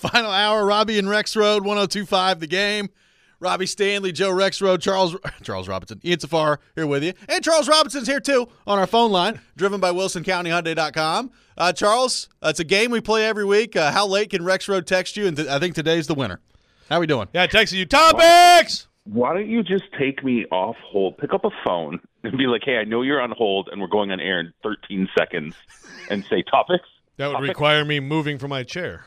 Final hour, Robbie and Rexroad, 102.5 The Game. Robbie Stanley, Joe Rexroad, Charles Robinson, Ian Safar here with you. And Charles Robinson's here too on our phone line, driven by WilsonCountyHyundai.com. Charles, it's a game we play every week. How late can Rexroad text you? And I think today's the winner. How we doing? Yeah, I texted you. Topics! Why don't you just take me off hold, pick up a phone, and be like, hey, I know you're on hold, and we're going on air in 13 seconds, and say topics? That would require me moving from my chair.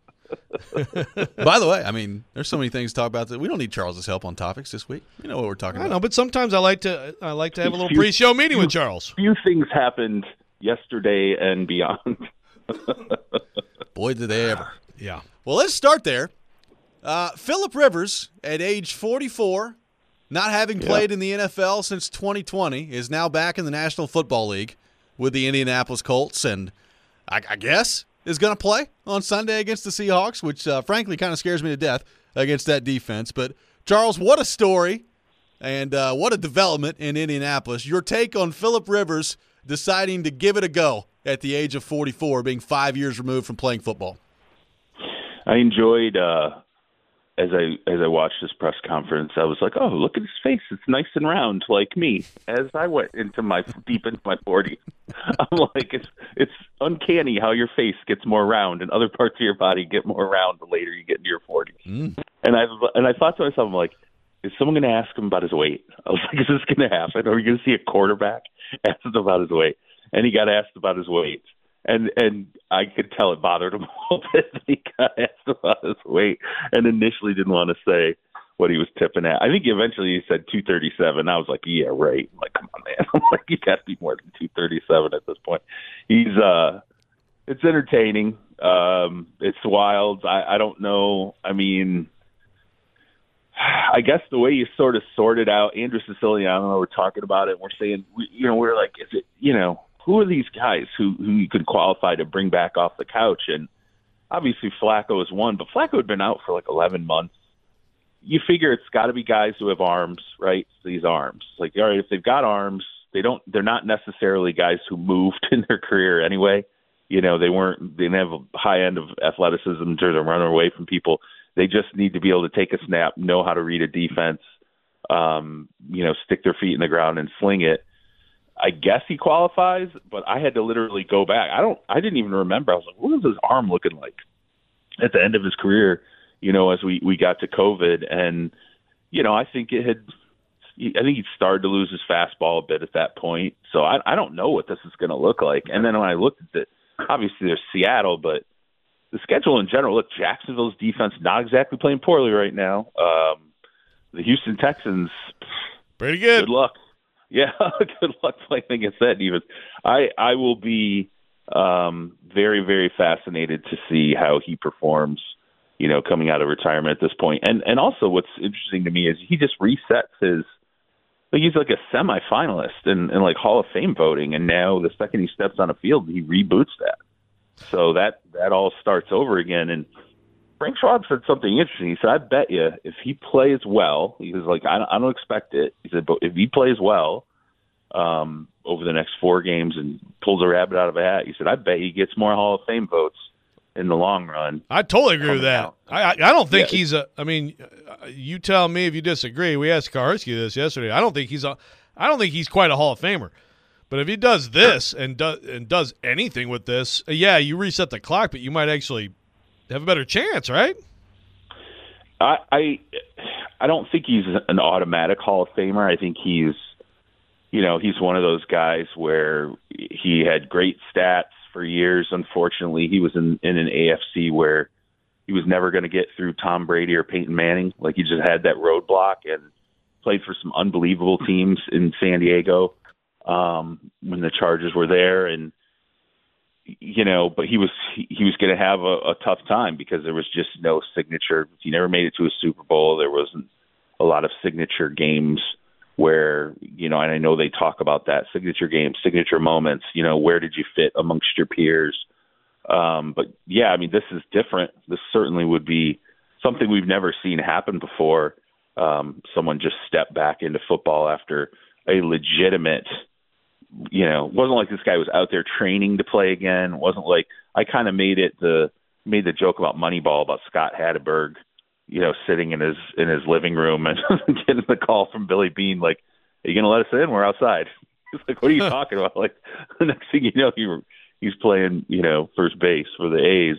By the way, I mean, there's so many things to talk about that we don't need Charles's help on topics this week. You know what we're talking about. I know, but sometimes I like to have a little pre-show meeting with Charles. Few things happened yesterday and beyond. Boy, did they ever. Yeah. Well, let's start there. Phillip Rivers, at age 44, not having played in the NFL since 2020, is now back in the National Football League with the Indianapolis Colts, and I guess is going to play on Sunday against the Seahawks, which frankly kind of scares me to death against that defense. But, Charles, what a story and what a development in Indianapolis. Your take on Phillip Rivers deciding to give it a go at the age of 44, being 5 years removed from playing football. I enjoyed as I watched this press conference, I was like, oh, look at his face. It's nice and round like me. As I went deep into my 40s, I'm like, it's uncanny how your face gets more round and other parts of your body get more round the later you get into your 40s. And I thought to myself, I'm like, is someone going to ask him about his weight? I was like, is this going to happen? Are we going to see a quarterback ask him about his weight? And he got asked about his weight. And I could tell it bothered him a little bit that he got asked about his weight and initially didn't want to say what he was tipping at. I think eventually he said 237. I was like, yeah, right. I'm like, come on, man. I'm like, you got to be more than 237 at this point. It's entertaining. It's wild. I don't know. I mean, I guess the way you sort of sorted out Andrew Siciliano, we're talking about it. We're saying, we're like, is it, who are these guys who you could qualify to bring back off the couch? And obviously Flacco is one, but Flacco had been out for like 11 months. You figure it's got to be guys who have arms, right? These arms. Like, all right, if they've got arms, they're not necessarily guys who moved in their career anyway. They didn't have a high end of athleticism in terms of running away from people. They just need to be able to take a snap, know how to read a defense, stick their feet in the ground and sling it. I guess he qualifies, but I had to literally go back. I didn't even remember. I was like, what was his arm looking like at the end of his career, as we got to COVID? And, I think he started to lose his fastball a bit at that point. So I don't know what this is going to look like. And then when I looked at it, obviously there's Seattle, but the schedule in general, look, Jacksonville's defense not exactly playing poorly right now. The Houston Texans, pretty good. Good luck. Yeah, good luck playing against that defense. I will be very, very fascinated to see how he performs, coming out of retirement at this point. And also what's interesting to me is he just resets he's like a semifinalist in like Hall of Fame voting, and now the second he steps on a field, he reboots that. So that all starts over again. And Frank Schwab said something interesting. He said, I bet you if he plays well, he was like, I don't expect it. He said, but if he plays well over the next 4 games and pulls a rabbit out of a hat, he said, I bet he gets more Hall of Fame votes in the long run. I totally agree with that. I don't think he's you tell me if you disagree. We asked Kaharski this yesterday. I don't think he's quite a Hall of Famer. But if he does this and does anything with this, you reset the clock, but you might actually have a better chance, right? I don't think he's an automatic Hall of Famer. I think he's one of those guys where he had great stats for years. Unfortunately, he was in an AFC where he was never going to get through Tom Brady or Peyton Manning. Like, he just had that roadblock and played for some unbelievable teams in San Diego when the Chargers were there. And, but he was going to have a tough time because there was just no signature. He never made it to a Super Bowl. There wasn't a lot of signature games where, and I know they talk about that, signature games, signature moments, where did you fit amongst your peers? But yeah, I mean, this is different. This certainly would be something we've never seen happen before. Someone just stepped back into football after a legitimate, it wasn't like this guy was out there training to play again. It wasn't like I kind of made made the joke about Moneyball about Scott Hatteberg, sitting in his living room and getting the call from Billy Beane, like, "Are you going to let us in? We're outside." He's like, "What are you talking about?" Like, the next thing you know, he's playing, first base for the A's.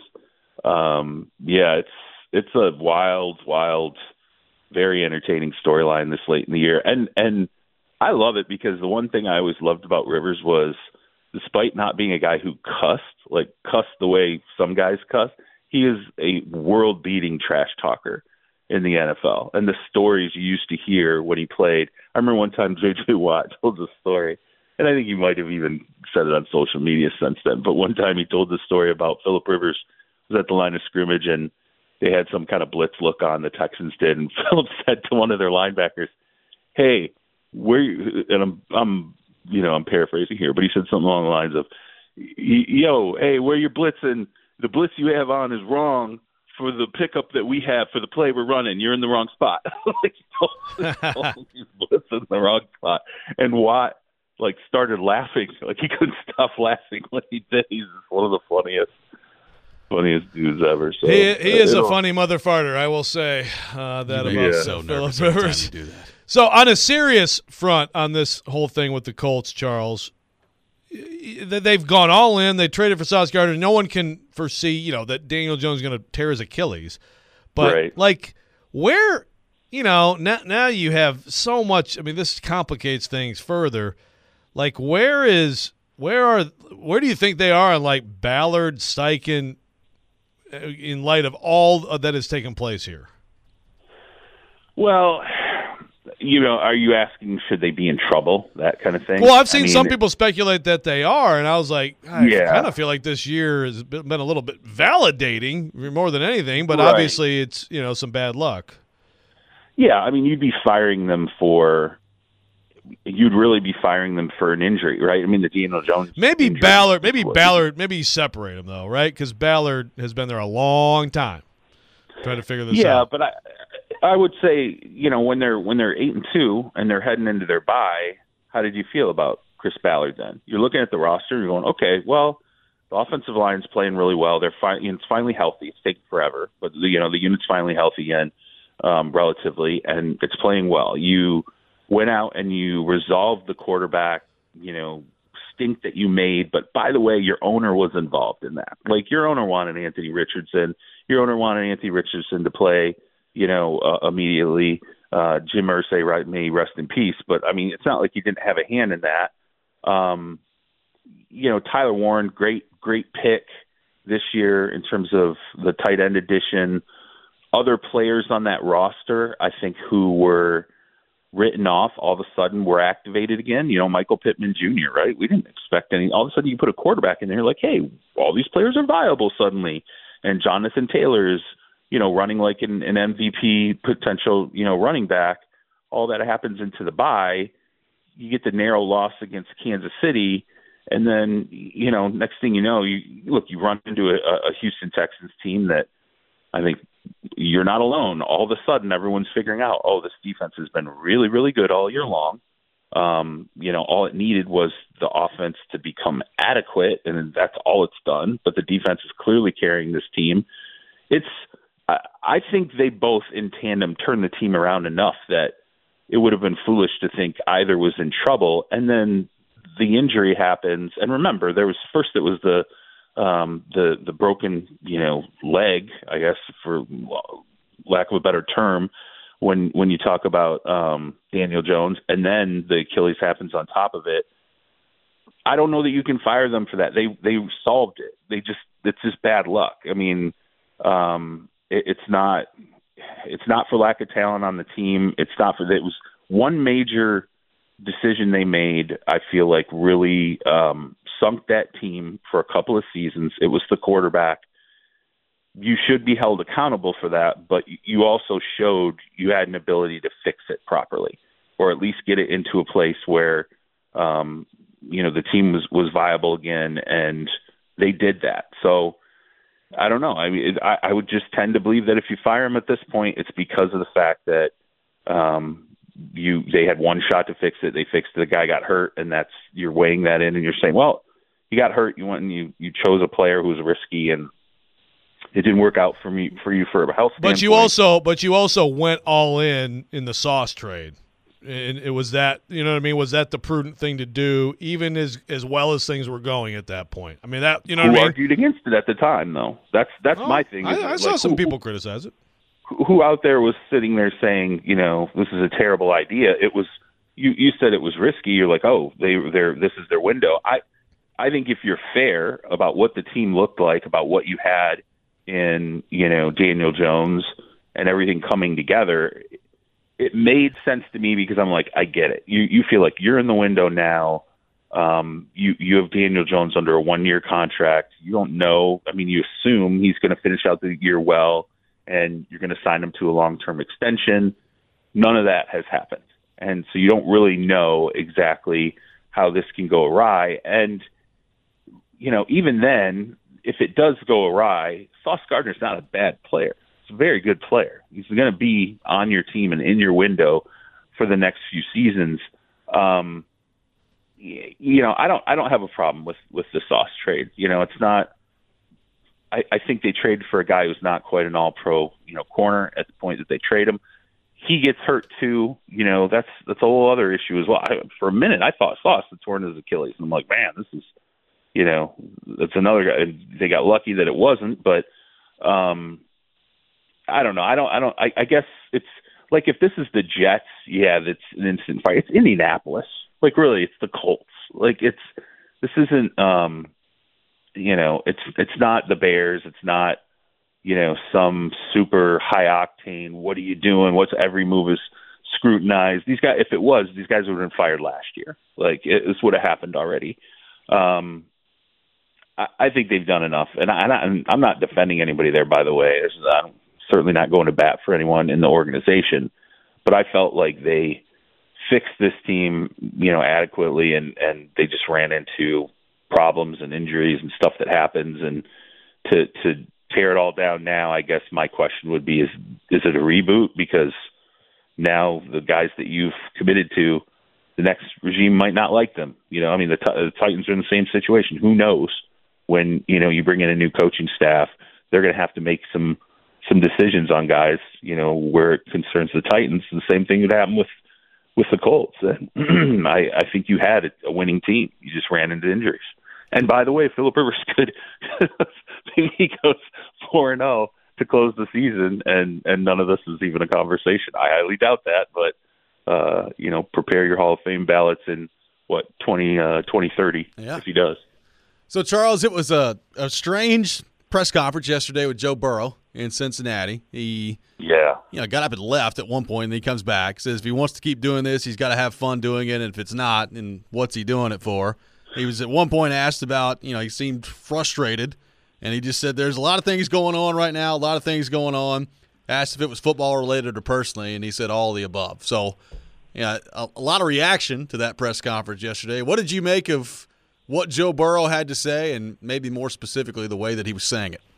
It's a wild, very entertaining storyline this late in the year. And I love it because the one thing I always loved about Rivers was, despite not being a guy who cussed the way some guys cuss, he is a world-beating trash talker in the NFL. And the stories you used to hear when he played, I remember one time J.J. Watt told the story, and I think he might have even said it on social media since then, but one time he told the story about Phillip Rivers was at the line of scrimmage and they had some kind of blitz look on, the Texans did, and Phillip said to one of their linebackers, "Hey, where you," and I'm paraphrasing here, but he said something along the lines of, "Yo, hey, where you're blitzing, the blitz you have on is wrong for the pickup that we have for the play we're running. You're in the wrong spot." He's blitzing the wrong spot. And Watt, started laughing. He couldn't stop laughing when he did. He's one of the funniest dudes ever. So he is a funny mother farter, I will say that about so Phillip nervous every time Rivers. you do that. So on a serious front on this whole thing with the Colts, Charles, they've gone all in. They traded for Sauce Gardner. No one can foresee, that Daniel Jones is going to tear his Achilles. But, right. where, now you have so much. I mean, this complicates things further. Where do you think they are on, Ballard, Steichen, in light of all that has taken place here? Well, are you asking should they be in trouble, that kind of thing? Well, I've seen some people speculate that they are, and I was like, I kind of feel like this year has been a little bit validating more than anything, but obviously it's, some bad luck. Yeah, I mean, you'd really be firing them for an injury, right? I mean, the Daniel Jones. Maybe Ballard, maybe separate them though, right? Because Ballard has been there a long time trying to figure this out. Yeah, but I would say, when they're 8-2 and they're heading into their bye, how did you feel about Chris Ballard then? You're looking at the roster and you're going, okay, well, the offensive line's playing really well. It's finally healthy. It's taken forever, but the unit's finally healthy again, relatively, and it's playing well. You went out and you resolved the quarterback, stink that you made. But by the way, your owner was involved in that. Your owner wanted Anthony Richardson. Your owner wanted Anthony Richardson to play, immediately. Jim Irsay, may rest in peace. But I mean, it's not like he didn't have a hand in that. Tyler Warren, great pick this year in terms of the tight end addition. Other players on that roster, I think, who were written off all of a sudden were activated again. Michael Pittman Jr., right? We didn't expect any. All of a sudden you put a quarterback in there, hey, all these players are viable suddenly. And Jonathan Taylor is, running like an MVP potential, running back. All that happens into the bye. You get the narrow loss against Kansas City. And then, next thing you know, you run into a Houston Texans team that I think you're not alone. All of a sudden, everyone's figuring out, this defense has been really, really good all year long. All it needed was the offense to become adequate, and that's all it's done. But the defense is clearly carrying this team. I think they both in tandem turned the team around enough that it would have been foolish to think either was in trouble. And then the injury happens. And remember, it was the broken, leg, I guess, for lack of a better term, when you talk about Daniel Jones, and then the Achilles happens on top of it. I don't know that you can fire them for that. They solved it. It's just bad luck. I mean, it's not for lack of talent on the team. It was one major decision they made, I feel like, really sunk that team for a couple of seasons. It was the quarterback. You should be held accountable for that, but you also showed you had an ability to fix it properly, or at least get it into a place where the team was viable again, and they did that. So I don't know. I mean, I would just tend to believe that if you fire him at this point, it's because of the fact that they had one shot to fix it. They fixed it. The guy got hurt, and you're weighing that in, and you're saying, well, he got hurt. You went and you chose a player who was risky, and it didn't work out for you for a health standpoint. But you also went all in the Sauce trade. And it was that, you know what I mean? Was that the prudent thing to do, even as well as things were going at that point? I mean, that, you know what I mean? Who argued against it at the time, though? That's my thing. I saw some people criticize it. Who out there was sitting there saying, this is a terrible idea? It was you said it was risky. You're like, oh, this is their window. I think if you're fair about what the team looked like, about what you had in Daniel Jones and everything coming together, it made sense to me because I'm like, I get it. You feel like you're in the window now. You have Daniel Jones under a 1-year contract. You don't know. I mean, you assume he's going to finish out the year well, and you're going to sign him to a long-term extension. None of that has happened. And so you don't really know exactly how this can go awry. And, even then, if it does go awry, Sauce Gardner's not a bad player. He's a very good player. He's going to be on your team and in your window for the next few seasons. I don't have a problem with the Sauce trade. It's not. I think they traded for a guy who's not quite an all-pro, corner at the point that they trade him. He gets hurt too. That's a whole other issue as well. For a minute, I thought Sauce had torn his Achilles, and I'm like, man, this is, that's another guy. They got lucky that it wasn't, but I don't know. I guess it's like if this is the Jets, yeah, that's an instant fight. It's Indianapolis. Like really, it's the Colts. Like this isn't. It's not the Bears. It's not, some super high octane. What are you doing? What's every move is scrutinized. These guys, if it was, these guys would have been fired last year. Like this would have happened already. I think they've done enough, and I'm not defending anybody there. By the way, I'm certainly not going to bat for anyone in the organization, but I felt like they fixed this team, adequately, and they just ran into problems and injuries and stuff that happens, and to tear it all down now, I guess my question would be, is it a reboot? Because now the guys that you've committed to, the next regime might not like them. The Titans are in the same situation. Who knows when, you bring in a new coaching staff, they're going to have to make some decisions on guys, where it concerns the Titans. The same thing would happen with the Colts. And I think you had a winning team. You just ran into injuries. And by the way, Philip Rivers could maybe he goes 4-0 to close the season, and none of this is even a conversation. I highly doubt that, but prepare your Hall of Fame ballots in 2030 if he does. So Charles, it was a strange press conference yesterday with Joe Burrow in Cincinnati. He got up and left at one point, and then he comes back, says if he wants to keep doing this, he's got to have fun doing it, and if it's not, then what's he doing it for? He was at one point asked about, he seemed frustrated, and he just said there's a lot of things going on right now, a lot of things going on. Asked if it was football related or personally, and he said all of the above. So, a lot of reaction to that press conference yesterday. What did you make of what Joe Burrow had to say, and maybe more specifically the way that he was saying it?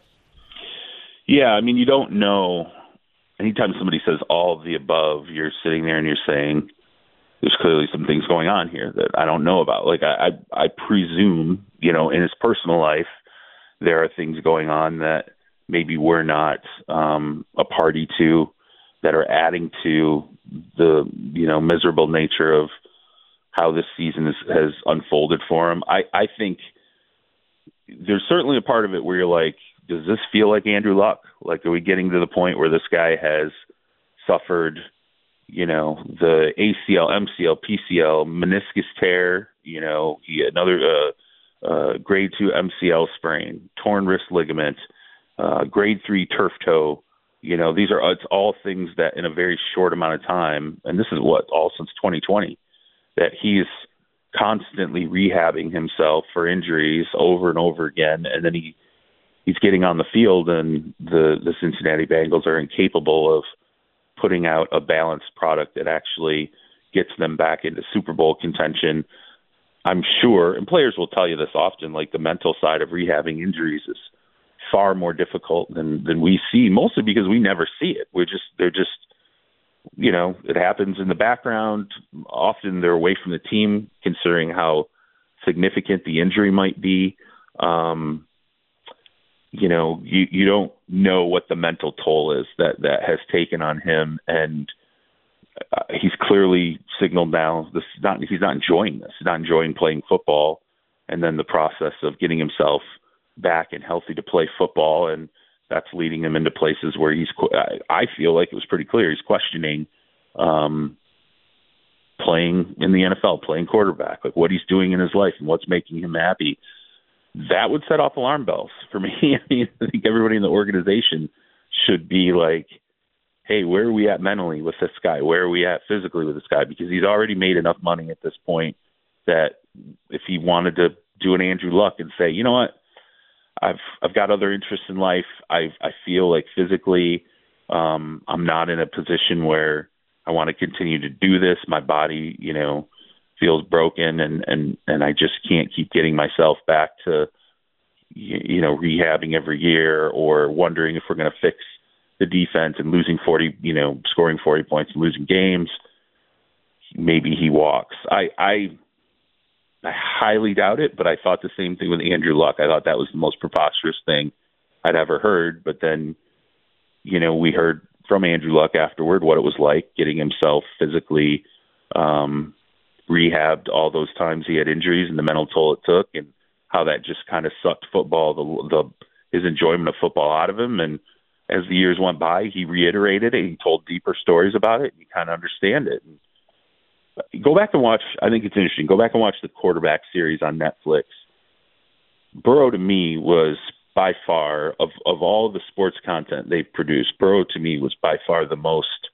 Yeah, I mean, you don't know. Anytime somebody says all of the above, you're sitting there and you're saying there's clearly some things going on here that I don't know about. Like I presume, in his personal life, there are things going on that maybe we're not a party to, that are adding to the miserable nature of how this season has unfolded for him. I think there's certainly a part of it where you're like, does this feel like Andrew Luck? Like, are we getting to the point where this guy has suffered, the ACL, MCL, PCL, meniscus tear, another grade 2 MCL sprain, torn wrist ligament, grade 3 turf toe. It's all things that in a very short amount of time, and this is all since 2020, that he's constantly rehabbing himself for injuries over and over again, and then he's getting on the field, and the Cincinnati Bengals are incapable of putting out a balanced product that actually gets them back into Super Bowl contention. I'm sure, and players will tell you this often, like the mental side of rehabbing injuries is far more difficult than we see, mostly because we never see it. They're just, it happens in the background. Often they're away from the team, considering how significant the injury might be. you don't know what the mental toll is that has taken on him, and he's clearly signaled now he's not enjoying this. He's not enjoying playing football, and then the process of getting himself back and healthy to play football, and that's leading him into places where I feel like it was pretty clear he's questioning playing in the NFL, playing quarterback, like what he's doing in his life and what's making him happy. That would set off alarm bells for me. I mean, I think everybody in the organization should be like, hey, where are we at mentally with this guy? Where are we at physically with this guy? Because he's already made enough money at this point that if he wanted to do an Andrew Luck and say, you know what, I've got other interests in life. I feel like physically I'm not in a position where I want to continue to do this. My body, feels broken, and I just can't keep getting myself back to, rehabbing every year or wondering if we're going to fix the defense and scoring 40 points and losing games. Maybe he walks. I highly doubt it, but I thought the same thing with Andrew Luck. I thought that was the most preposterous thing I'd ever heard. But then, we heard from Andrew Luck afterward what it was like getting himself physically rehabbed all those times he had injuries and the mental toll it took, and how that just kind of sucked football, his enjoyment of football out of him. And as the years went by, he reiterated it. He told deeper stories about it. And you kind of understand it. And go back and watch. I think it's interesting. Go back and watch the quarterback series on Netflix. Burrow to me was by far of all the sports content they've produced. Burrow to me was by far the most,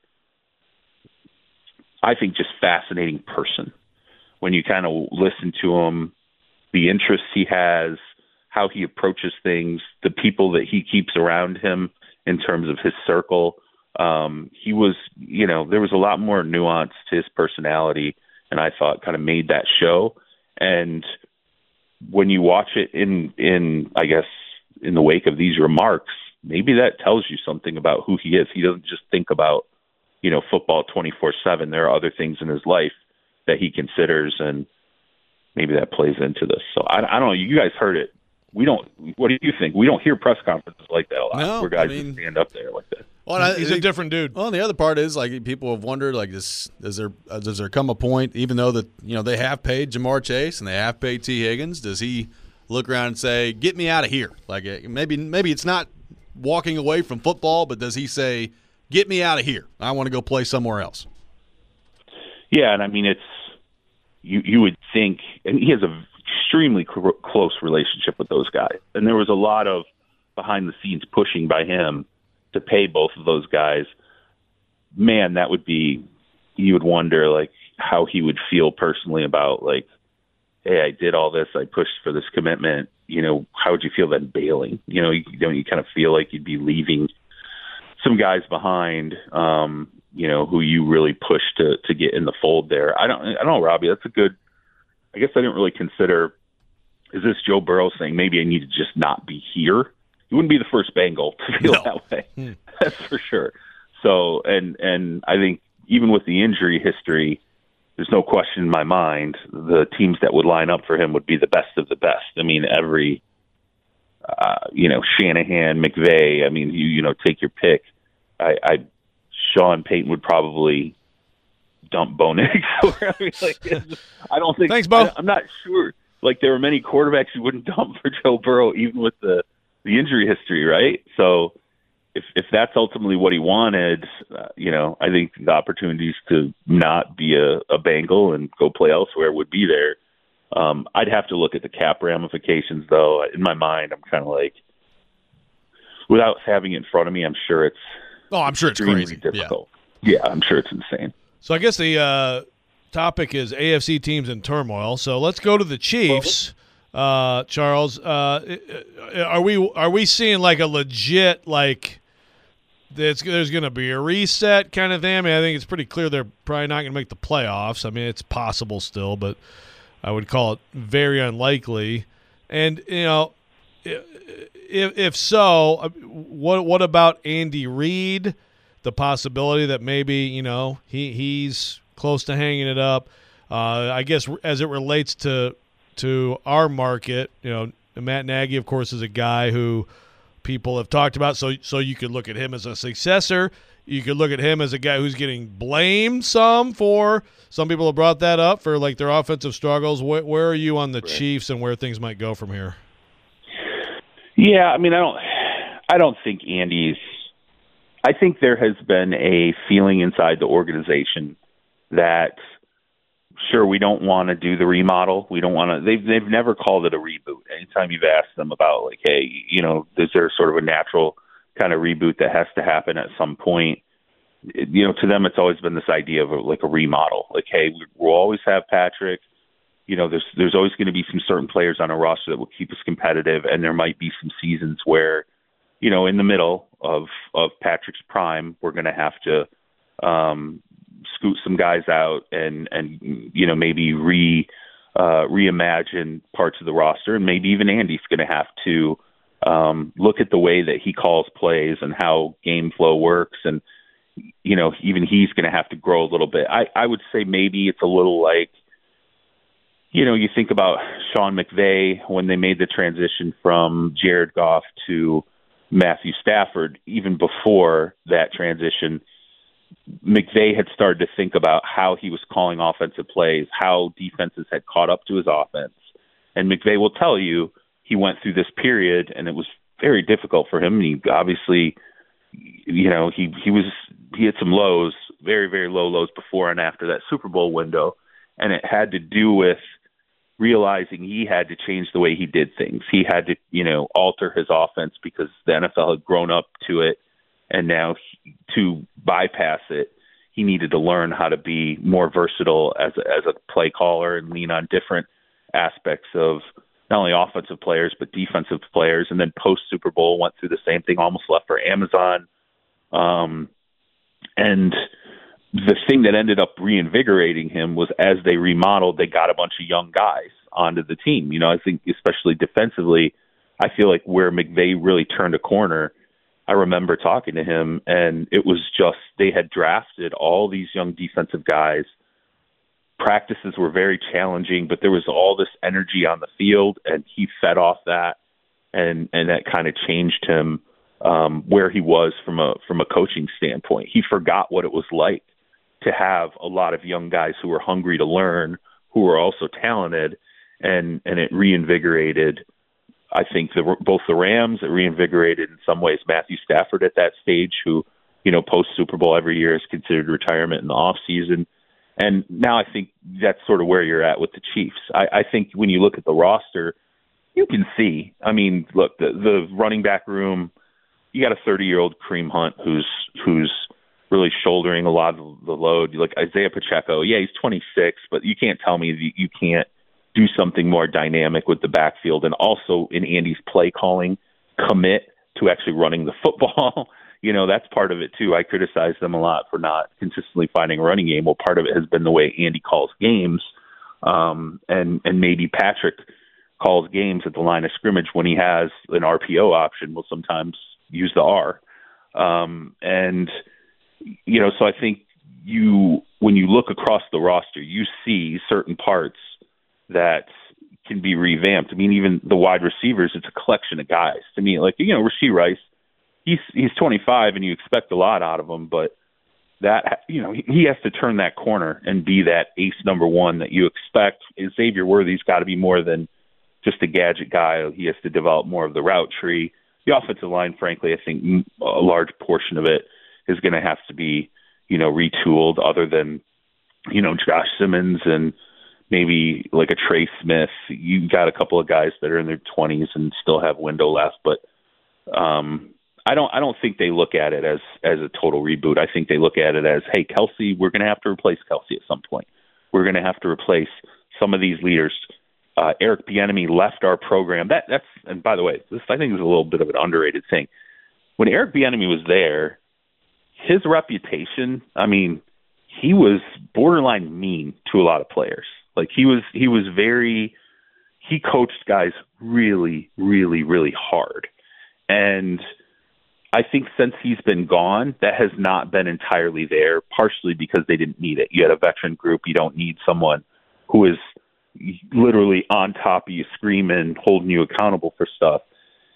I think, just fascinating person. When you kind of listen to him, the interests he has, how he approaches things, the people that he keeps around him in terms of his circle. He was, there was a lot more nuance to his personality, and I thought kind of made that show. And when you watch it in I guess, in the wake of these remarks, maybe that tells you something about who he is. He doesn't just think about, football 24/7. There are other things in his life that he considers, and maybe that plays into this. So I don't know. You guys heard it. What do you think? We don't hear press conferences like that a lot, where guys just stand up there like that. Well, he's a different dude. Well, and the other part is, like, people have wondered, like, does there come a point, even though that they have paid Jamar Chase and they have paid T. Higgins, does he look around and say, "Get me out of here"? Like, maybe it's not walking away from football, but does he say, "Get me out of here. I want to go play somewhere else"? Yeah, and I mean, it's you would think, and he has a extremely close relationship with those guys, and there was a lot of behind the scenes pushing by him to pay both of those guys. Man, that would be, you would wonder, like, how he would feel personally about, like, hey, I did all this, I pushed for this commitment. How would you feel then bailing? You kind of feel like you'd be leaving some guys behind, who you really pushed to get in the fold there. I don't know, Robbie. That's a good. I guess I didn't really consider. Is this Joe Burrow saying maybe I need to just not be here? He wouldn't be the first Bengal to feel that way. That's for sure. So, and I think even with the injury history, there's no question in my mind the teams that would line up for him would be the best of the best. I mean, every, Shanahan, McVay. I mean, take your pick. Sean Payton would probably dump Bo Nix. I don't think. Thanks, Bo. I'm not sure. Like, there were many quarterbacks who wouldn't dump for Joe Burrow, even with the injury history, right? So, if that's ultimately what he wanted, I think the opportunities to not be a Bengal and go play elsewhere would be there. I'd have to look at the cap ramifications, though. In my mind, I'm kind of like, without having it in front of me, I'm sure it's. Oh, I'm sure it's crazy. Difficult. Yeah, I'm sure it's insane. So I guess the topic is AFC teams in turmoil. So let's go to the Chiefs. Charles, are we seeing like a legit, like, there's going to be a reset kind of thing? I mean, I think it's pretty clear they're probably not going to make the playoffs. I mean, it's possible still, but I would call it very unlikely. And if so, what about Andy Reid? The possibility that maybe he's close to hanging it up. I guess as it relates to our market, Matt Nagy, of course, is a guy who people have talked about. So you could look at him as a successor. You could look at him as a guy who's getting blamed some people have brought that up for like their offensive struggles. Where are you on the Chiefs and where things might go from here? Yeah, I mean, I don't think Andy's. I think there has been a feeling inside the organization that, sure, we don't want to do the remodel. We don't want to. They've never called it a reboot. Anytime you've asked them about, like, hey, is there sort of a natural kind of reboot that has to happen at some point? To them, it's always been this idea of like a remodel. Like, hey, we'll always have Patrick. There's always going to be some certain players on a roster that will keep us competitive, and there might be some seasons where, in the middle of Patrick's prime, we're going to have to scoot some guys out and maybe reimagine parts of the roster, and maybe even Andy's going to have to look at the way that he calls plays and how game flow works, and even he's going to have to grow a little bit. I would say maybe it's a little like, you think about Sean McVay when they made the transition from Jared Goff to Matthew Stafford. Even before that transition, McVay had started to think about how he was calling offensive plays, how defenses had caught up to his offense. And McVay will tell you he went through this period, and it was very difficult for him. He obviously, he had some lows, very, very low lows before and after that Super Bowl window, and it had to do with realizing he had to change the way he did things. He had to, alter his offense because the NFL had grown up to it, and now to bypass it, he needed to learn how to be more versatile as a play caller and lean on different aspects of not only offensive players but defensive players. And then post Super Bowl went through the same thing, almost left for Amazon. And the thing that ended up reinvigorating him was as they remodeled, they got a bunch of young guys onto the team. I think especially defensively, I feel like where McVay really turned a corner, I remember talking to him, and it was just they had drafted all these young defensive guys. Practices were very challenging, but there was all this energy on the field, and he fed off that, and that kind of changed him where he was from a coaching standpoint. He forgot what it was like to have a lot of young guys who were hungry to learn, who were also talented, and it reinvigorated, I think, both the Rams. It reinvigorated in some ways Matthew Stafford at that stage, who, post Super Bowl every year is considered retirement in the off season. And now I think that's sort of where you're at with the Chiefs. I think when you look at the roster, you can see, I mean, look, the running back room, you got a 30-year-old Kareem Hunt who's really shouldering a lot of the load. You look Isaiah Pacheco, yeah, he's 26, but you can't tell me that you can't do something more dynamic with the backfield, and also in Andy's play calling, commit to actually running the football. That's part of it too. I criticize them a lot for not consistently finding a running game. Well, part of it has been the way Andy calls games, and maybe Patrick calls games at the line of scrimmage when he has an RPO option. Will sometimes use the R, so I think when you look across the roster, you see certain parts that can be revamped. I mean, even the wide receivers, it's a collection of guys. To me, like, Rashee Rice, he's 25 and you expect a lot out of him, but that, he has to turn that corner and be that ace number one that you expect. Xavier Worthy's got to be more than just a gadget guy. He has to develop more of the route tree. The offensive line, frankly, I think a large portion of it is going to have to be, retooled, other than, Josh Simmons and maybe like a Trey Smith. You got a couple of guys that are in their 20s and still have window left, but I don't think they look at it as a total reboot. I think they look at it as, hey, Kelsey, we're going to have to replace Kelsey at some point. We're going to have to replace some of these leaders. Eric Bieniemy left our program. That's and by the way, this I think is a little bit of an underrated thing. When Eric Bieniemy was there, his reputation, I mean, he was borderline mean to a lot of players. Like he coached guys really, really, really hard. And I think since he's been gone, that has not been entirely there, partially because they didn't need it. You had a veteran group. You don't need someone who is literally on top of you, screaming, holding you accountable for stuff.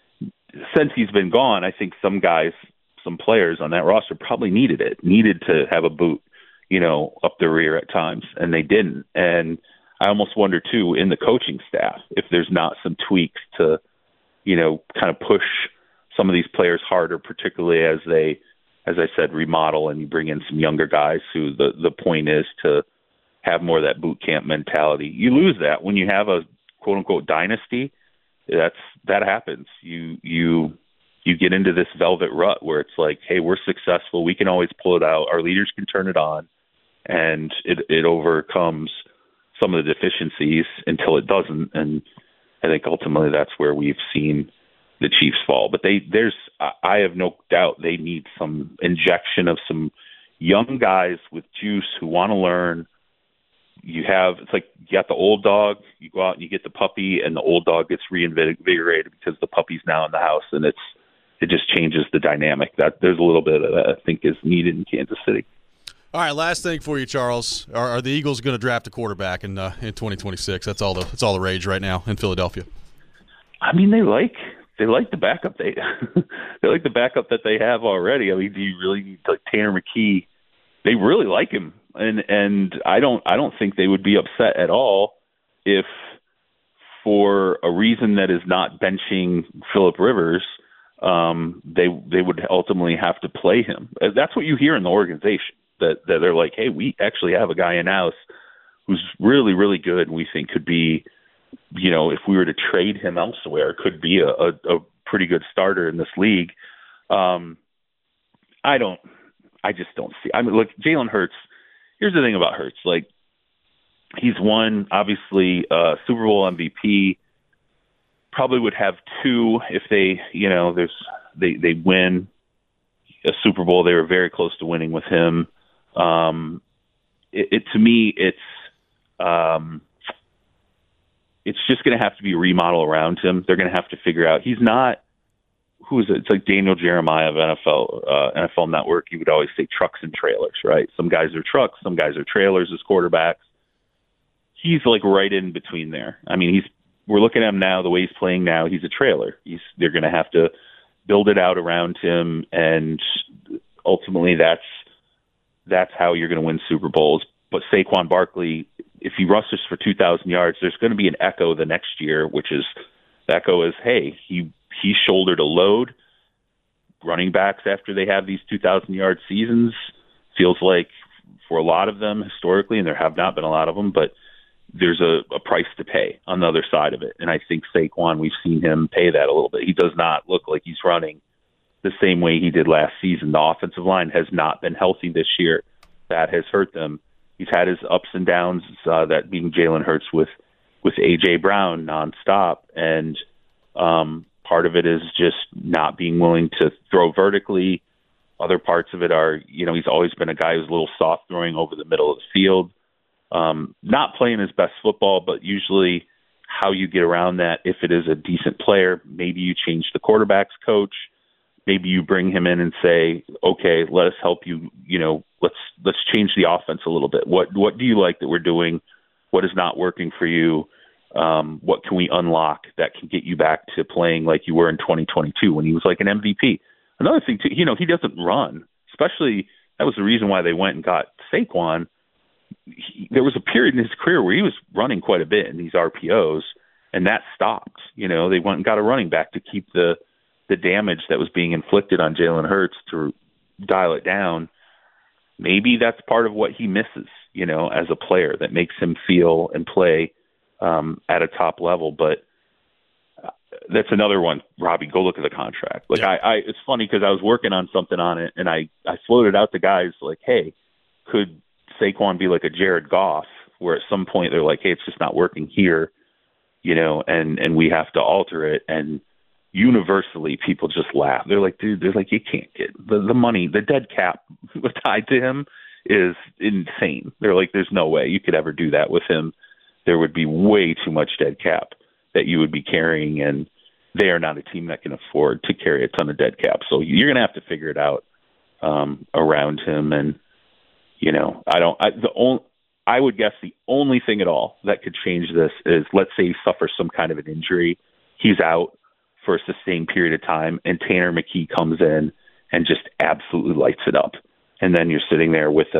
since he's been gone, I think some players on that roster probably needed to have a boot, up the rear at times, and they didn't. And I almost wonder too, in the coaching staff, if there's not some tweaks to, kind of push some of these players harder, particularly as they, as I said, remodel and you bring in some younger guys who the point is to have more of that boot camp mentality. You lose that when you have a quote unquote dynasty. That happens. You get into this velvet rut where it's like, hey, we're successful. We can always pull it out. Our leaders can turn it on, and it overcomes some of the deficiencies until it doesn't. And I think ultimately that's where we've seen the Chiefs fall. But I have no doubt they need some injection of some young guys with juice who want to learn. It's like you got the old dog, you go out and you get the puppy, and the old dog gets reinvigorated because the puppy's now in the house, and it just changes the dynamic. That there's a little bit of that I think is needed in Kansas City. All right, last thing for you, Charles. Are the Eagles going to draft a quarterback in 2026? That's all the rage right now in Philadelphia. I mean, they like the backup they like the backup that they have already. I mean, do you really need Tanner McKee? They really like him, and I don't think they would be upset at all if, for a reason that is not benching Phillip Rivers, they would ultimately have to play him. That's what you hear in the organization, that they're like, hey, we actually have a guy in-house who's really, really good, and we think could be, if we were to trade him elsewhere, could be a pretty good starter in this league. I just don't see. I mean, look, Jalen Hurts. Here's the thing about Hurts. Like, he's won, obviously, Super Bowl MVP. Probably would have two if they win a Super Bowl. They were very close to winning with him. To me, it's just going to have to be a remodel around him. They're going to have to figure out he's not. Who is it? It's like Daniel Jeremiah of NFL Network. He would always say trucks and trailers, right? Some guys are trucks, some guys are trailers as quarterbacks. He's like right in between there. I mean, we're looking at him now, the way he's playing now, he's a trailer. They're going to have to build it out around him, and ultimately that's how you're going to win Super Bowls. But Saquon Barkley, if he rushes for 2,000 yards, there's going to be an echo the next year, which is the echo is, hey, he shouldered a load. Running backs, after they have these 2,000-yard seasons, feels like for a lot of them historically, and there have not been a lot of them, but there's a price to pay on the other side of it. And I think Saquon, we've seen him pay that a little bit. He does not look like he's running the same way he did last season. The offensive line has not been healthy this year. That has hurt them. He's had his ups and downs, that being Jalen Hurts with A.J. Brown nonstop. And part of it is just not being willing to throw vertically. Other parts of it are, he's always been a guy who's a little soft throwing over the middle of the field. Not playing his best football, but usually how you get around that, if it is a decent player, maybe you change the quarterback's coach. Maybe you bring him in and say, okay, let us help you, let's change the offense a little bit. What do you like that we're doing? What is not working for you? What can we unlock that can get you back to playing like you were in 2022 when he was like an MVP? Another thing, too, he doesn't run, especially that was the reason why they went and got Saquon. There was a period in his career where he was running quite a bit in these RPOs, and that stopped. They went and got a running back to keep the damage that was being inflicted on Jalen Hurts to dial it down. Maybe that's part of what he misses, as a player that makes him feel and play at a top level. But that's another one, Robbie, go look at the contract. Like, yeah. It's funny because I was working on something on it, and I floated out to guys like, hey, could Saquon be like a Jared Goff, where at some point they're like, hey, it's just not working here, and we have to alter it. And universally people just laugh. They're like, dude, you can't get the money, the dead cap tied to him is insane. They're like, there's no way you could ever do that with him. There would be way too much dead cap that you would be carrying, and they are not a team that can afford to carry a ton of dead cap. So you're going to have to figure it out around him. And, I would guess the only thing at all that could change this is, let's say he suffers some kind of an injury. He's out for a sustained period of time, and Tanner McKee comes in and just absolutely lights it up. And then you're sitting there with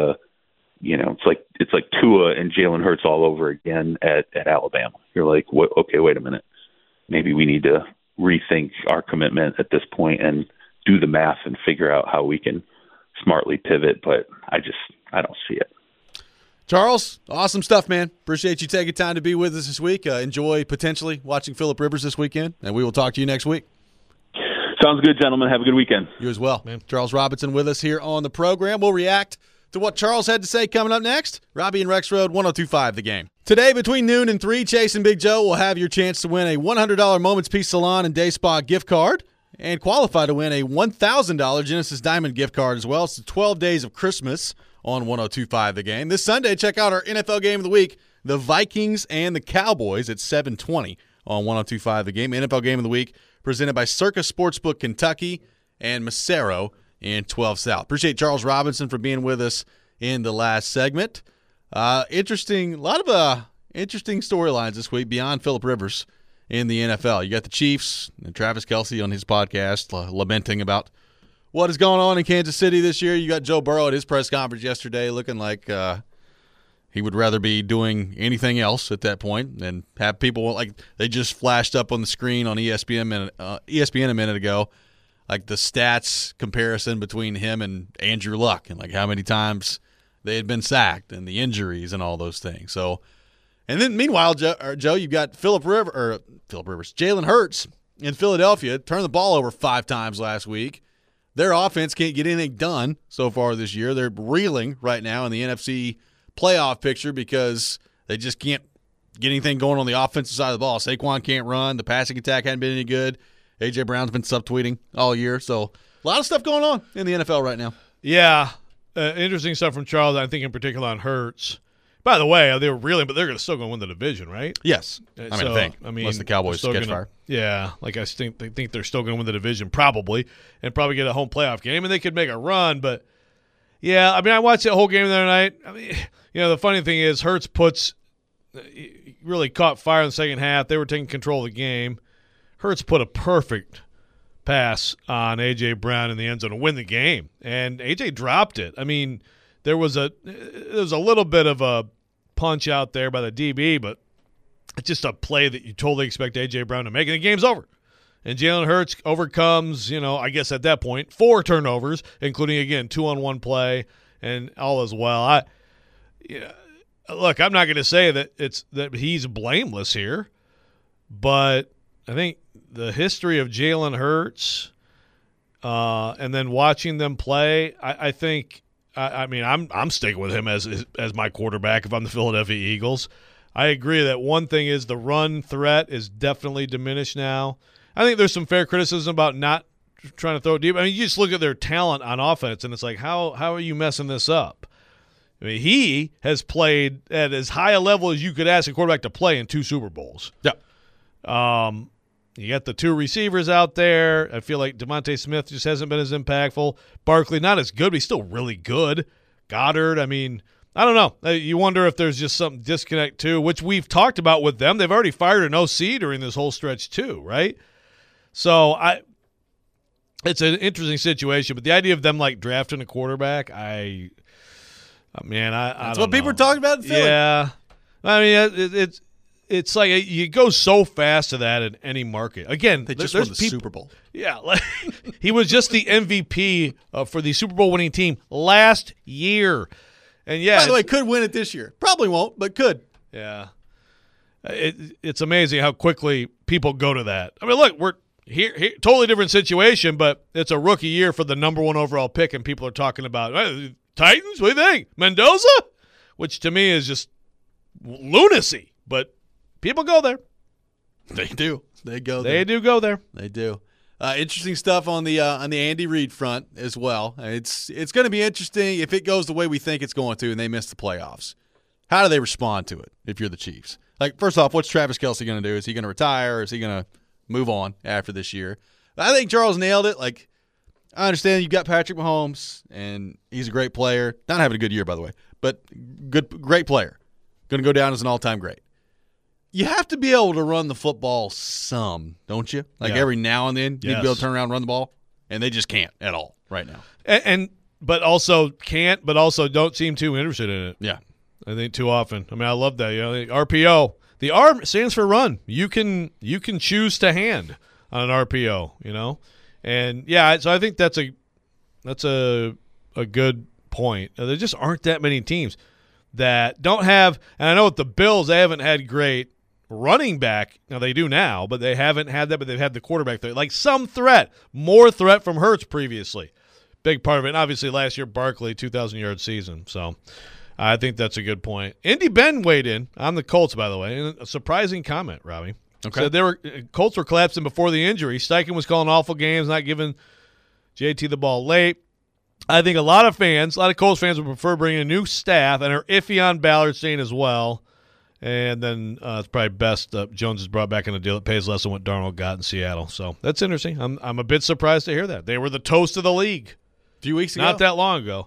it's like Tua and Jalen Hurts all over again at Alabama. You're like, okay, wait a minute. Maybe we need to rethink our commitment at this point and do the math and figure out how we can smartly pivot. But I don't see it. Charles, awesome stuff, man. Appreciate you taking time to be with us this week. Enjoy potentially watching Phillip Rivers this weekend, and we will talk to you next week. Sounds good, gentlemen. Have a good weekend. You as well. Man. Charles Robinson with us here on the program. We'll react to what Charles had to say coming up next. Robbie and Rex Road, 102.5 The Game. Today, between noon and 3, Chase and Big Joe will have your chance to win a $100 Moments Peace Salon and Day Spa gift card and qualify to win a $1,000 Genesis Diamond gift card as well. It's the 12 Days of Christmas on 102.5 The Game. This Sunday, check out our NFL Game of the Week, the Vikings and the Cowboys at 7:20 on 102.5 The Game. NFL Game of the Week presented by Circus Sportsbook Kentucky and Macero in 12 South. Appreciate Charles Robinson for being with us in the last segment. A lot of interesting storylines this week beyond Phillip Rivers in the NFL. You got the Chiefs and Travis Kelce on his podcast lamenting about what is going on in Kansas City this year. You got Joe Burrow at his press conference yesterday looking like he would rather be doing anything else at that point and have people like they just flashed up on the screen on ESPN a minute ago, like the stats comparison between him and Andrew Luck and like how many times they had been sacked and the injuries and all those things. So, and then meanwhile, Joe, you've got Jalen Hurts in Philadelphia turned the ball over 5 times last week. Their offense can't get anything done so far this year. They're reeling right now in the NFC playoff picture because they just can't get anything going on the offensive side of the ball. Saquon can't run. The passing attack hadn't been any good. A.J. Brown's been subtweeting all year. So a lot of stuff going on in the NFL right now. Yeah. Interesting stuff from Charles, I think in particular on Hurts. By the way, they were reeling, but they're still going to win the division, right? Yes. Unless the Cowboys catch fire. Yeah. Like I think they're still going to win the division probably and probably get a home playoff game, and they could make a run. But, yeah, I mean, I watched that whole game the other night. I mean, the funny thing is Hurts really caught fire in the second half. They were taking control of the game. Hurts put a perfect pass on A.J. Brown in the end zone to win the game, and A.J. dropped it. I mean, there was a little bit of a punch out there by the DB, but it's just a play that you totally expect A.J. Brown to make, and the game's over. And Jalen Hurts overcomes, I guess at that point, 4 turnovers, including, again, 2-on-1 play, and all as well. Look, I'm not going to say that he's blameless here, but I think the history of Jalen Hurts and then watching them play, I think I'm sticking with him as my quarterback if I'm the Philadelphia Eagles. I agree that one thing is the run threat is definitely diminished now. I think there's some fair criticism about not trying to throw it deep. I mean, you just look at their talent on offense, and it's like, how are you messing this up? I mean, he has played at as high a level as you could ask a quarterback to play in 2 Super Bowls. Yeah. You got the 2 receivers out there. I feel like DeVonta Smith just hasn't been as impactful. Barkley, not as good, but he's still really good. Goddard, I mean, I don't know. You wonder if there's just some disconnect, too, which we've talked about with them. They've already fired an OC during this whole stretch, too, right? So it's an interesting situation, but the idea of them, like, drafting a quarterback, That's what people are talking about in Philly. Yeah. I mean, it's like you go so fast to that in any market. Again, they just won the Super Bowl. Yeah, he was just the MVP for the Super Bowl winning team last year, and yeah. By the way, could win it this year. Probably won't, but could. Yeah, it's amazing how quickly people go to that. I mean, look, we're here, totally different situation, but it's a rookie year for the number 1 overall pick, and people are talking about Titans. What do you think, Mendoza? Which to me is just lunacy, but. People go there. They do. They go there. They do go there. They do. Interesting stuff on the Andy Reid front as well. It's going to be interesting if it goes the way we think it's going to and they miss the playoffs. How do they respond to it if you're the Chiefs? Like, first off, what's Travis Kelce going to do? Is he going to retire or is he going to move on after this year? I think Charles nailed it. Like, I understand you've got Patrick Mahomes, and he's a great player. Not having a good year, by the way, but great player. Going to go down as an all-time great. you have to be able to run the football some, don't you? Like every now and then, you need to be able to turn around and run the ball, and they just can't at all right now. But also can't, but also don't seem too interested in it. Yeah. I think too often. I mean, I love that. The RPO. The R stands for run. You can choose to hand on an RPO, And so I think that's a good point. There just aren't that many teams that don't have, and I know with the Bills, they haven't had great running back. Now they do now, but they haven't had that, but they've had the quarterback there. Like some threat, more threat from Hurts previously. Big part of it. And obviously last year, Barkley, 2,000-yard season. So I think that's a good point. Indy Ben weighed in on the Colts, by the way. And a surprising comment, Robbie. Okay. Said Colts were collapsing before the injury. Steichen was calling awful games, not giving JT the ball late. I think a lot of Colts fans would prefer bringing a new staff and are iffy on Ballard staying as well. And then it's probably best Jones is brought back in a deal that pays less than what Darnold got in Seattle. So that's interesting. I'm a bit surprised to hear that. They were the toast of the league a few weeks ago. Not that long ago.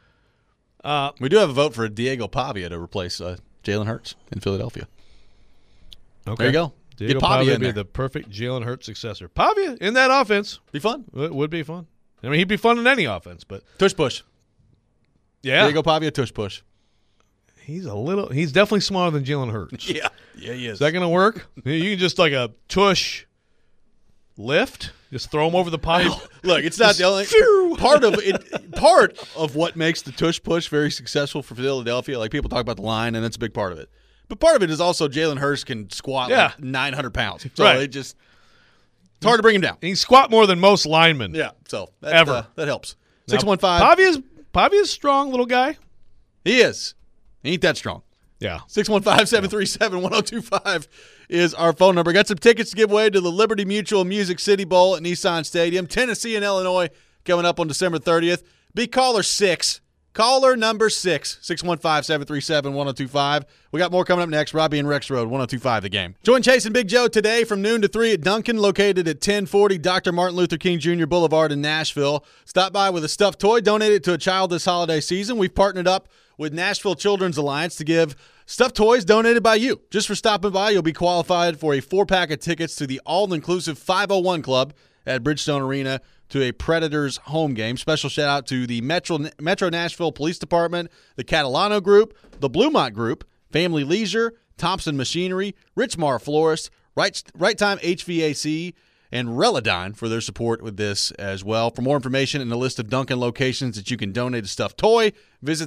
We do have a vote for Diego Pavia to replace Jalen Hurts in Philadelphia. Okay. There you go. Diego Pavia would be the perfect Jalen Hurts successor. Pavia in that offense. Be fun. It would be fun. I mean, he'd be fun in any offense, but tush push. Yeah. Diego Pavia, tush push. He's definitely smaller than Jalen Hurts. Yeah, he is. Is that going to work? You can just like a tush lift, just throw him over the pipe. Look, it's not the only part of it. Part of what makes the tush push very successful for Philadelphia, like people talk about the line, and that's a big part of it. But part of it is also Jalen Hurts can squat like 900 pounds. So it's hard to bring him down. He squat more than most linemen. Yeah, so ever. That helps. 615. Pavia's strong little guy. He is. He ain't that strong. Yeah. 615-737-1025 is our phone number. Got some tickets to give away to the Liberty Mutual Music City Bowl at Nissan Stadium. Tennessee and Illinois coming up on December 30th. Be caller 6. Caller number 6, 615-737-1025. We got more coming up next. Robbie and Rex Road, 1025 The Game. Join Chase and Big Joe today from noon to 3 at Duncan, located at 1040 Dr. Martin Luther King Jr. Boulevard in Nashville. Stop by with a stuffed toy. Donate it to a child this holiday season. We've partnered up with Nashville Children's Alliance to give stuffed toys donated by you. Just for stopping by, you'll be qualified for a 4-pack of tickets to the all-inclusive 501 Club at Bridgestone Arena to a Predators home game. Special shout-out to the Metro Nashville Police Department, the Catalano Group, the Bluemont Group, Family Leisure, Thompson Machinery, Richmar Florist, Right Time HVAC, and Relodyne for their support with this as well. For more information and a list of Duncan locations that you can donate a stuffed toy, visit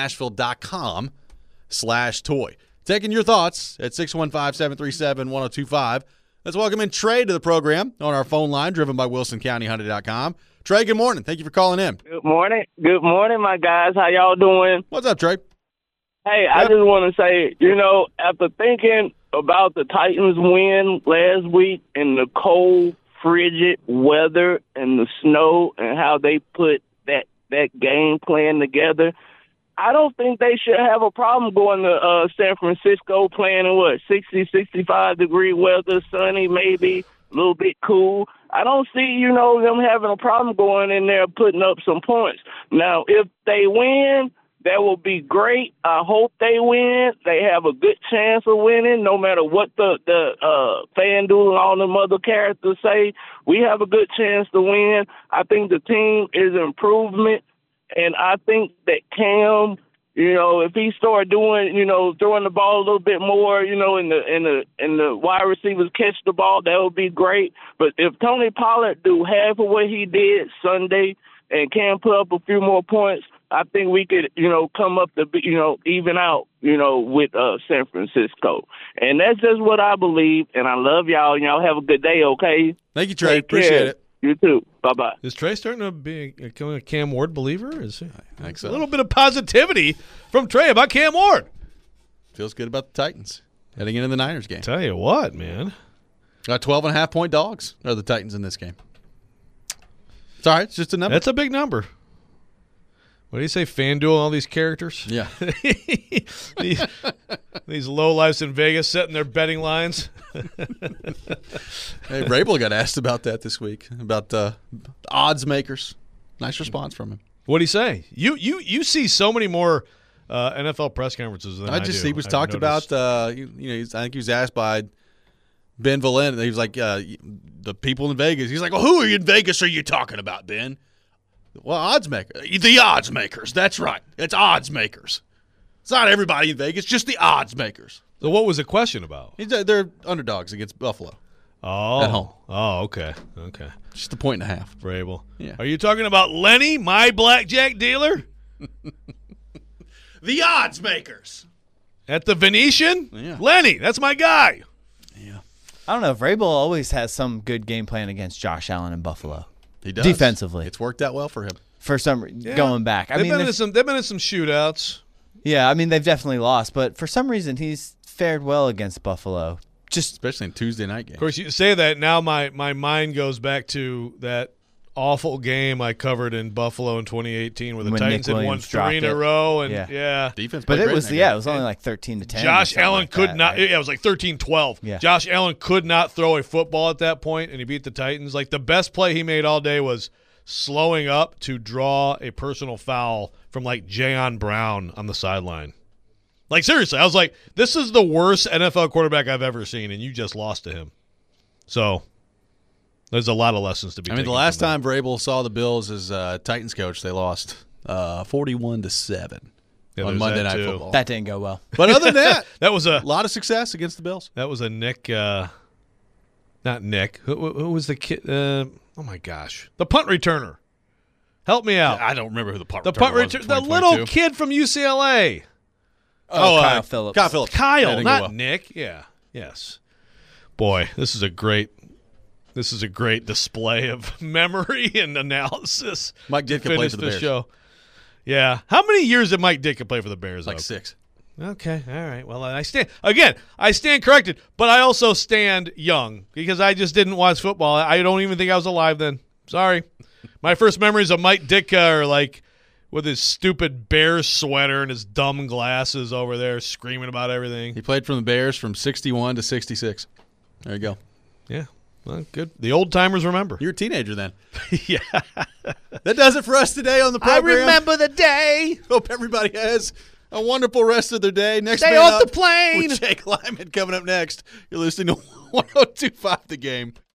thegamenashville.com/toy. Taking your thoughts at 615-737-1025. Let's welcome in Trey to the program on our phone line, driven by WilsonCountyHunter.com. Trey, good morning. Thank you for calling in. Good morning. Good morning, my guys. How y'all doing? What's up, Trey? Hey, I just want to say, after thinking about the Titans win last week and the cold, frigid weather and the snow and how they put that game plan together, I don't think they should have a problem going to San Francisco playing in 60, 65-degree weather, sunny maybe, a little bit cool. I don't see, them having a problem going in there putting up some points. Now, if they win, that will be great. I hope they win. They have a good chance of winning, no matter what the FanDuel and all them other characters say. We have a good chance to win. I think the team is an improvement. And I think that Cam, if he start doing, throwing the ball a little bit more, and the wide receivers catch the ball, that would be great. But if Tony Pollard do half of what he did Sunday and Cam put up a few more points, I think we could, come up to, even out, with San Francisco. And that's just what I believe. And I love y'all. And y'all have a good day, okay? Thank you, Trey. Appreciate it. You too. Bye-bye. Is Trey starting to become a Cam Ward believer? Is he? I think so. A little bit of positivity from Trey about Cam Ward. Feels good about the Titans heading into the Niners game. Tell you what, man. Got 12.5-point dogs are the Titans in this game. It's all right. It's just a number. That's a big number. What do you say, FanDuel and all these characters? Yeah. these lowlifes in Vegas setting their betting lines. Hey, Vrabel got asked about that this week, about odds makers. Nice response from him. What'd he say? You see so many more NFL press conferences than I do. He was I've talked noticed. about. I think he was asked by Ben Valent. He was like, the people in Vegas. He's like, well, who in Vegas are you talking about, Ben? Well, odds makers. The odds makers. That's right. It's odds makers. It's not everybody in Vegas, just the odds makers. So what was the question about? They're underdogs against Buffalo. Oh, At home. Oh, okay. Just a point and a half. Vrabel. Yeah. Are you talking about Lenny, my blackjack dealer, The odds makers. at the Venetian? Yeah. Lenny, that's my guy. Yeah, I don't know. Vrabel always has some good game plan against Josh Allen in Buffalo. he does. Defensively. It's worked out well for him. For some going back. They've been in some shootouts. Yeah, I mean they've definitely lost, but for some reason he's fared well against Buffalo. Just Especially in Tuesday night games. Of course, you say that now. My mind goes back to that awful game I covered in Buffalo in 2018, where the When Titans Nick had won Williams 3 in a dropped it. row, and Yeah. Defense but played it great was in that game. it was only like 13-10. or Josh something Allen like could that, not. right? Yeah, it was like 13-12. Yeah. Josh Allen could not throw a football at that point, and he beat the Titans. Like the best play he made all day was slowing up to draw a personal foul from like Jayon Brown on the sideline. Like seriously, I was like, this is the worst NFL quarterback I've ever seen, and you just lost to him. So there's a lot of lessons to be. I mean, the taken last from time Vrabel saw the Bills as Titans coach, they lost 41-7 Yeah, on there's Monday that, Night too. Football. That didn't go well. But other than that, that was a lot of success against the Bills. a Nick, not Nick. Who was the kid? Oh my gosh, the punt returner. Help me out. I don't remember who the punt The returner punt was in returner, the 2022. little kid from UCLA. Kyle Phillips. Kyle Phillips. That Kyle, didn't go not well. Nick. Yeah. Yes. Boy, this is a great display of memory and analysis. Mike Ditka to played finish for the the Bears. show. Yeah. How many years did Mike Ditka play for the Bears? Like Oak? 6. Okay. All right. Well, I stand corrected, but I also stand young because I just didn't watch football. I don't even think I was alive then. Sorry. My first memories of Mike Ditka are like with his stupid Bears sweater and his dumb glasses over there screaming about everything. He played for the Bears from 61 to 66. There you go. Yeah. Well, good. The old timers remember. You were a teenager then. Yeah. That does it for us today on the I program. remember the day. Hope everybody has a wonderful rest of their day. Next Stay Man off the Up plane. with Jake Lyman coming up next. You're listening to 102.5 The Game.